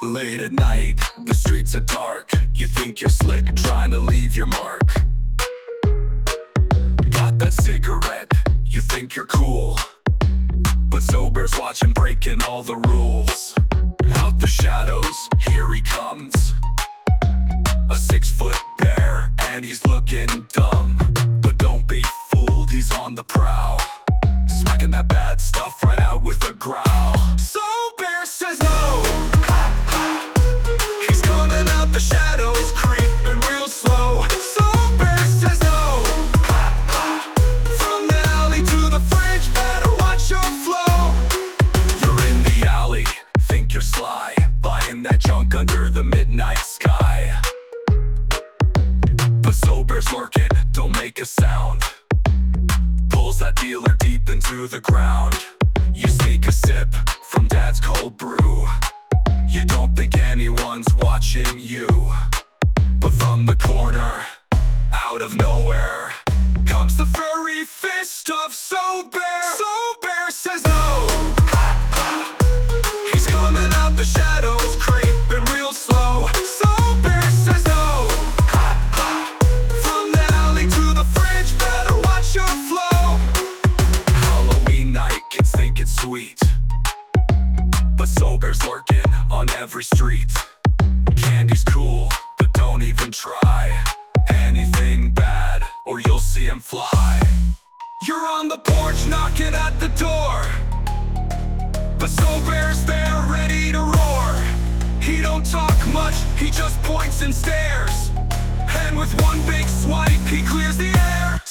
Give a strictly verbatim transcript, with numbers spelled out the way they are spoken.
Late at night, the streets are dark. You think you're slick, trying to leave your mark. Got that cigarette, you think you're cool, but sober's watching, breaking all the rules. Out the shadows, here he comes, a six-foot bear, and he's looking dumb. But don't be fooled, he's on the prowl, smacking that bad stuff right out with a growl. So Bear says no. He's coming out the shadows, creeping real slow. So Bear says no. From the alley to the fridge, better watch your flow. You're in the alley, think you're sly, buying that junk under the midnight sky. But sober's lurking, don't make a sound, pulls that dealer deep into the ground. You sneak a sip from dad's cold brew, you don't think anyone's watching you. But from the corner, out of nowhere, comes the furry fist of So Bear. So Bear says no. He's coming out the shadows, creeping real slow. So Bear says no. From the alley to the fridge, better watch your flow. Halloween night, kids think it's sweet, but sober's lurking on every street. Candy's cool, but don't even try anything bad, or you'll see him fly. You're on the porch knocking at the door, but sober's there ready to roar. He don't talk much, he just points and stares, and with one big swipe he clears the air.